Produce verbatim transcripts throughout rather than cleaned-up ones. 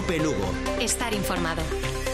Cope Lugo. Estar informado.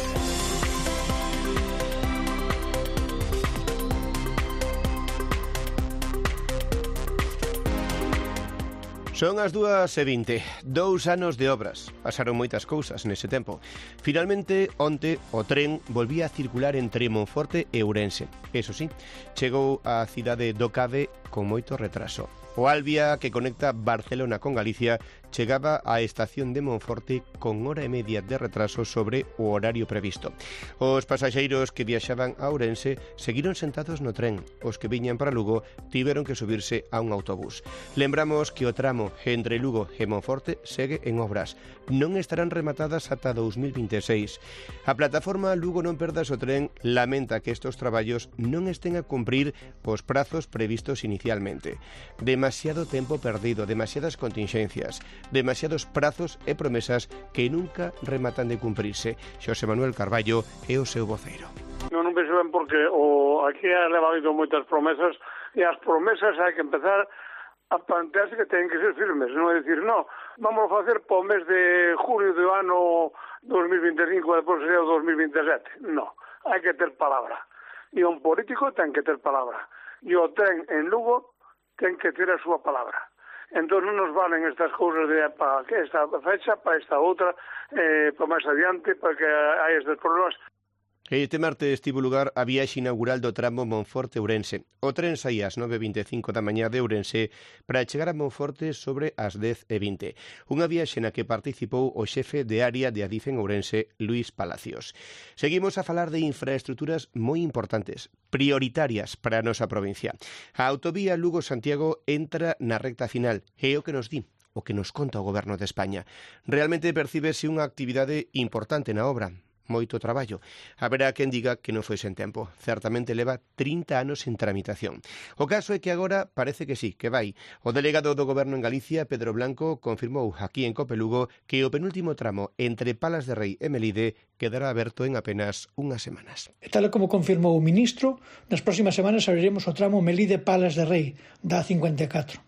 Son as dúas e vinte, dous anos de obras. Pasaron moitas cousas nese tempo. Finalmente, onte, o tren volvía a circular entre Monforte e Ourense. Eso sí, chegou á cidade do Cave con moito retraso. O Alvia, que conecta Barcelona con Galicia, chegaba á estación de Monforte con hora e media de retraso sobre o horario previsto. Os pasaxeiros que viaxaban a Ourense seguiron sentados no tren. Os que viñan para Lugo tiveron que subirse a un autobús. Lembramos que o tramo entre Lugo e Monforte segue en obras. Non estarán rematadas ata dous mil vinte e seis. A plataforma Lugo non perdas o tren lamenta que estes traballos non estén a cumprir os prazos previstos inicialmente. Demasiado tempo perdido, demasiadas contingencias, demasiados prazos e promesas que nunca rematan de cumprirse. Xosé Manuel Carballo é o seu voceiro. Non, non penso ben porque o, aquí ha levado moitas promesas e as promesas hai que empezar a plantearse que teñen que ser firmes, non é dicir, no, vamos a facer po mes de julio do ano dos mil vinte e cinco e depois sería o dos mil vinte e sete. No, hai que ter palabra. E un político ten que ter palabra. E o tren en Lugo ten que ter a súa palabra. Entón non nos valen estas cousas de para esta fecha, para esta outra, eh, para máis adiante, para que hai estes problemas. Este martes tivo lugar a viaxe inaugural do tramo Monforte-Ourense. O tren saía ás nove e vinte e cinco da mañá de Ourense para chegar a Monforte sobre as dez e vinte. Unha viaxe na que participou o xefe de área de Adif en Ourense, Luís Palacios. Seguimos a falar de infraestruturas moi importantes, prioritarias para a nosa provincia. A autovía Lugo-Santiago entra na recta final, é o que nos di, o que nos conta o Goberno de España. Realmente percíbese unha actividade importante na obra. Moito traballo. Haberá quen diga que non foi sen tempo. Certamente leva trinta anos en tramitación. O caso é que agora parece que sí, que vai. O delegado do Goberno en Galicia, Pedro Blanco, confirmou aquí en Cope Lugo que o penúltimo tramo entre Palas de Rei e Melide quedará aberto en apenas unhas semanas. E tal como confirmou o ministro, nas próximas semanas abriremos o tramo Melide-Palas de Rei, da A cincuenta e catro.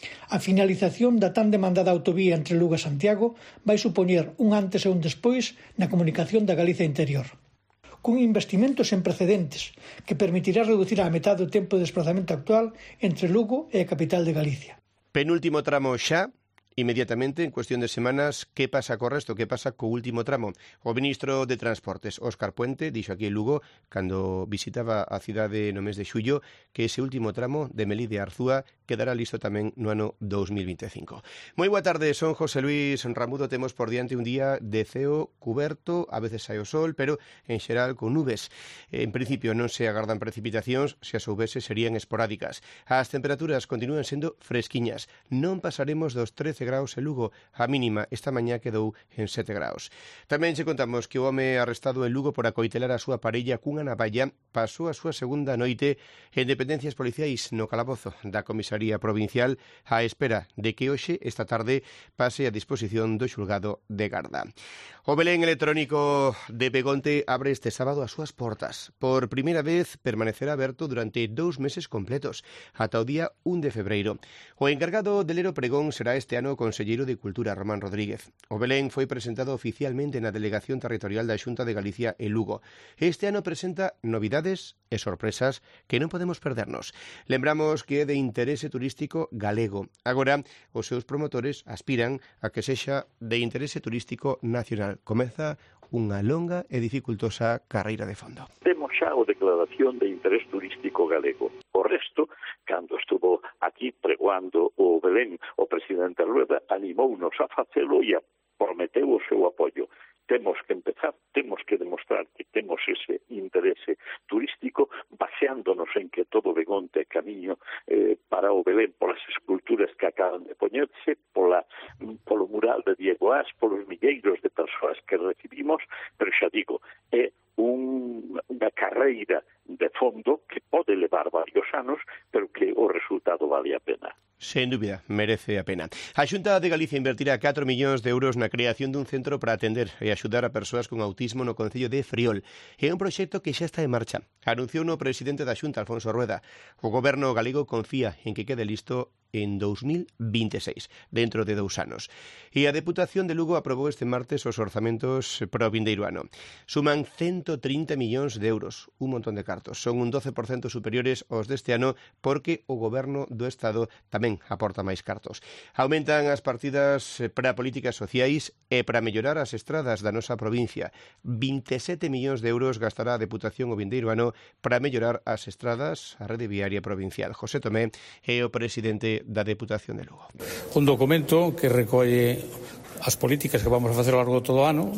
A finalización da tan demandada autovía entre Lugo e Santiago vai supoñer un antes e un despois na comunicación da Galicia interior. Cun investimento sen precedentes que permitirá reducir á metade o tempo de desplazamento actual entre Lugo e a capital de Galicia. Penúltimo tramo xa. Inmediatamente, en cuestión de semanas, que pasa co resto, que pasa co último tramo? O ministro de Transportes, Óscar Puente, dixo aquí en Lugo, cando visitaba a cidade no mes de xullo, que ese último tramo de Melide a Arzúa quedará listo tamén no ano dous mil vinte e cinco. Moi boa tarde, son José Luis Ramudo. Temos por diante un día de ceo cuberto, a veces hai o sol, pero en xeral con nubes. En principio non se agardan precipitacións, se as houbese serían esporádicas. As temperaturas continúan sendo fresquiñas. Non pasaremos dos trece graus en Lugo. A mínima esta mañá quedou en sete graus. Tamén che contamos que o home arrestado en Lugo por acoitelar a súa parella cunha navalla pasou a súa segunda noite en dependencias policiais no calabozo da Comisaría Provincial á espera de que hoxe, esta tarde, pase a disposición do xulgado de Garda. O Belén electrónico de Begonte abre este sábado as súas portas. Por primeira vez permanecerá aberto durante dous meses completos, ata o día un de febreiro. O encargado del Lero Pregón será este ano o conselleiro de Cultura, Román Rodríguez. O Belén foi presentado oficialmente na Delegación Territorial da Xunta de Galicia en Lugo. Este ano presenta novidades e sorpresas que non podemos perdernos. Lembramos que é de interese turístico galego. Agora, os seus promotores aspiran a que sexa de interese turístico nacional. Comeza unha longa e dificultosa carreira de fondo. Temos xa a declaración de interés turístico galego. O resto, cando estuvo aquí pregoando o Belén, o presidente Rueda animounos a facelo e a prometeu o seu apoio. Temos que empezar, temos que demostrar que temos ese interese turístico baseándonos en que todo Begonte é camiño eh, para o Belén polas esculturas que acaban de poñerse, pola, polo mural de Diego Ás, polos milleiros de persoas que recibimos, pero xa digo, é un, unha carreira de fondo que pode levar varios anos, pero que o resultado vale a pena. Sen dúbida, merece a pena. A Xunta de Galicia invertirá catro millóns de euros na creación dun centro para atender e axudar a persoas con autismo no concello de Friol. É un proxecto que xa está en marcha. Anunciou o presidente da Xunta, Alfonso Rueda. O goberno galego confía en que quede listo en dos mil veintiséis, dentro de dous anos. E a Deputación de Lugo aprobou este martes os orzamentos para o vindeiro ano. Suman ciento trinta millóns de euros, un montón de cartos. Son un doce por cento superiores aos deste ano porque o Goberno do Estado tamén aporta máis cartos. Aumentan as partidas para políticas sociais e para mellorar as estradas da nosa provincia. veintisiete millóns de euros gastará a Deputación o vindeiro ano para mellorar as estradas, a rede viaria provincial. José Tomé é o presidente da Deputación de Lugo. Un documento que recolle as políticas que vamos a facer ao largo de todo o ano,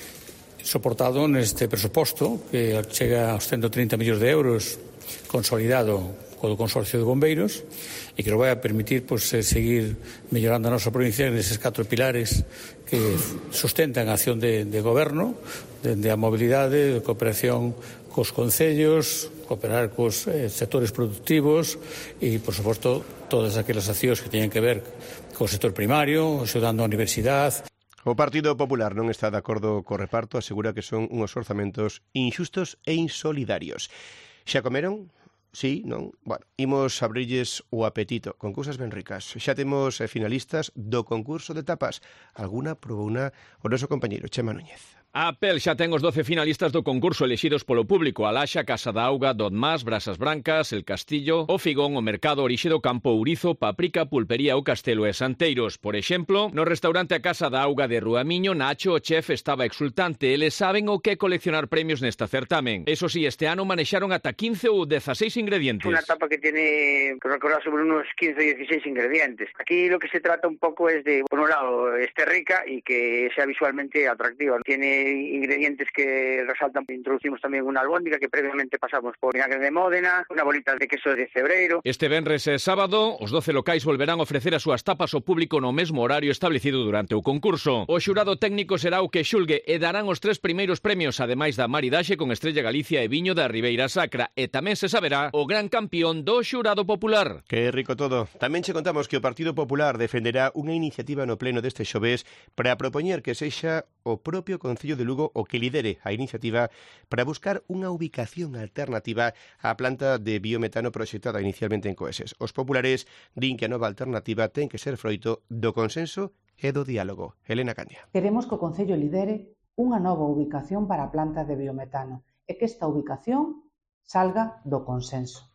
soportado neste presuposto que chega aos ciento trinta millóns de euros, consolidado co Consorcio de Bombeiros, e que nos vai a permitir pues, seguir mellorando a nosa provincia neses catro pilares que sustentan a acción de, de goberno, dende a mobilidade, de cooperación cos concellos, cooperar cos eh, sectores productivos e, por suposto, todas aquelas accións que teñen que ver co sector primario, axudando a universidade. O Partido Popular non está de acordo co reparto, asegura que son unhos orzamentos inxustos e insolidarios. Xa comeron? Sí, non? Bueno, imos abrirlles o apetito con cousas ben ricas. Xa temos finalistas do concurso de tapas. Alguna probouna o noso compañeiro Chema Núñez. A Pel xa ten os doce finalistas do concurso elixidos polo público: Alaxa, Casa da Auga, Dodmás, Brasas Brancas, El Castillo, O Figón, O Mercado, Orixe do Campo, Ourizo, Paprika, Pulpería, O Castelo e Santeiros. Por exemplo, no restaurante A Casa da Auga de Ruamiño, Nacho, o chef, estaba exultante. Eles saben o que coleccionar premios nesta certamen. Eso sí, este ano manexaron ata quince ou dezaseis ingredientes. Una tapa que tiene, que recordar, sobre unos quince o dieciséis ingredientes. Aquí lo que se trata un poco es de, por un lado, esté rica y que sea visualmente atractiva. Tiene ingredientes que resaltan. Introducimos tamén unha albóndiga que previamente pasamos por vinagre de Módena, unha bolita de queso de Cebreiro. Este venres e sábado, os doce locais volverán a ofrecer as súas tapas ao público no mesmo horario establecido durante o concurso. O xurado técnico será o que xulgue e darán os tres primeiros premios, ademais da maridaxe con Estrella Galicia e viño da Ribeira Sacra, e tamén se saberá o gran campeón do xurado popular. Que rico todo. Tamén che contamos que o Partido Popular defenderá unha iniciativa no pleno deste xoves para propoñer que sexa o propio Concello de Lugo o que lidere a iniciativa para buscar unha ubicación alternativa á planta de biometano proxectada inicialmente en Coeses. Os populares din que a nova alternativa ten que ser froito do consenso e do diálogo. Elena Candia. Queremos que o Concello lidere unha nova ubicación para a planta de biometano e que esta ubicación salga do consenso.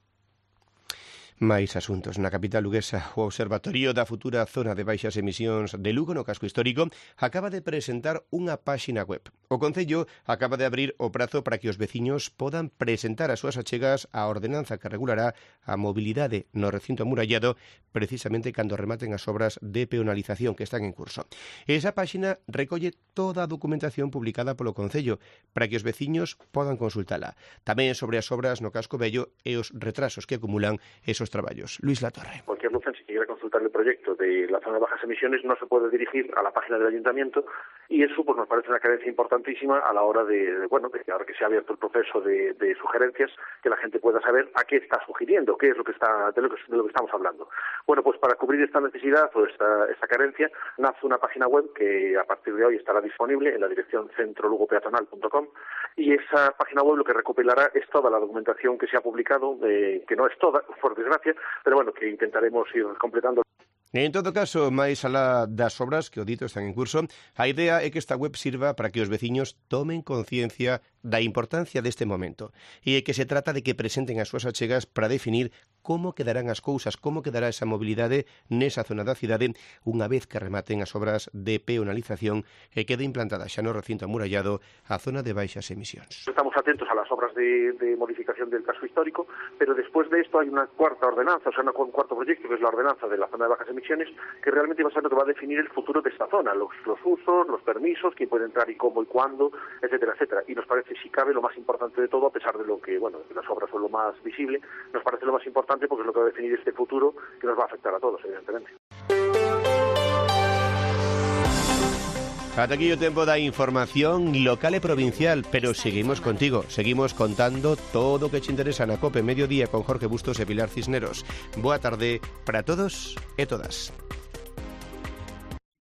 Máis asuntos. Na capital luguesa, o Observatorio da futura zona de baixas emisións de Lugo, no casco histórico, acaba de presentar unha páxina web. O Concello acaba de abrir o prazo para que os veciños podan presentar as súas achegas á ordenanza que regulará a mobilidade no recinto amurallado, precisamente cando rematen as obras de peonalización que están en curso. Esa páxina recolle toda a documentación publicada polo Concello para que os veciños podan consultala. Tamén sobre as obras no casco vello e os retrasos que acumulan esos traballos. Luis Latorre. Cualquier lucense que quiera consultar el proyecto de la zona de bajas emisiones no se puede dirigir a la página del ayuntamiento y eso pues nos parece una carencia importantísima a la hora de, de bueno, de que ahora que se ha abierto el proceso de, de sugerencias, que la gente pueda saber a qué está sugiriendo, qué es lo que está, de lo que, de lo que estamos hablando. Bueno, pues para cubrir esta necesidad o esta, esta carencia, nace una página web que a partir de hoy estará disponible en la dirección centro lugo peatonal punto com y esa página web lo que recopilará es toda la documentación que se ha publicado, eh, que no es toda, por desgracia, pero bueno, que intentaremos ir completando. En todo caso, máis alá das obras que o dito están en curso, a idea é que esta web sirva para que os veciños tomen conciencia da importancia deste momento e que se trata de que presenten as súas achegas para definir como quedarán as cousas, como quedará esa mobilidade nesa zona da cidade unha vez que rematen as obras de peonalización e quede implantada xa no recinto amurallado a zona de baixas emisións. Estamos atentos a las obras de, de modificación del casco histórico, pero después de esto hay una cuarta ordenanza, o sea, un cuarto proyecto que es la ordenanza de la zona de bajas emisiones, que realmente va a ser lo que va a definir el futuro de esta zona, los, los usos, los permisos, quién puede entrar y cómo y cuándo, etcétera, etcétera. Y nos parece, si cabe, lo más importante de todo, a pesar de lo que, bueno, las obras son lo más visible, nos parece lo más importante porque es lo que va a definir este futuro que nos va a afectar a todos, evidentemente. Ata aquí o tempo da información local e provincial, pero seguimos contigo, seguimos contando todo o que te interesa na COPE Mediodía con Jorge Bustos e Pilar Cisneros. Boa tarde para todos e todas.